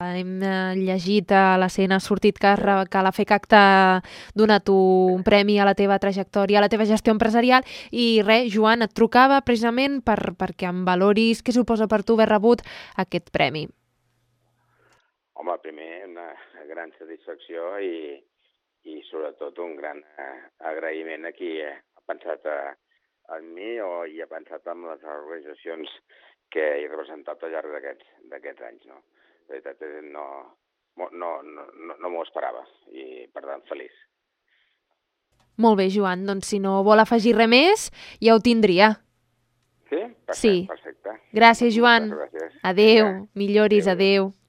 Hem llegit a l'ACN, ha sortit que la FECAC t'ha donat un premi a la teva trajectòria, a la teva gestió empresarial, i res, Joan, et trucava precisament perquè em valoris què suposa per tu haver rebut aquest premi. Home, primer una gran satisfacció i sobretot un gran agraïment a qui ha pensat en mi i ha pensat en les organitzacions que he representat al llarg d'aquests anys, no? La veritat és que no m'ho esperava i, per tant, feliç. Molt bé, Joan, doncs si no vol afegir res més, ja ho tindria. Sí? Perfecte, Sí. perfecte. Gràcies, Joan. Moltes gràcies. Adéu, milloris, adéu.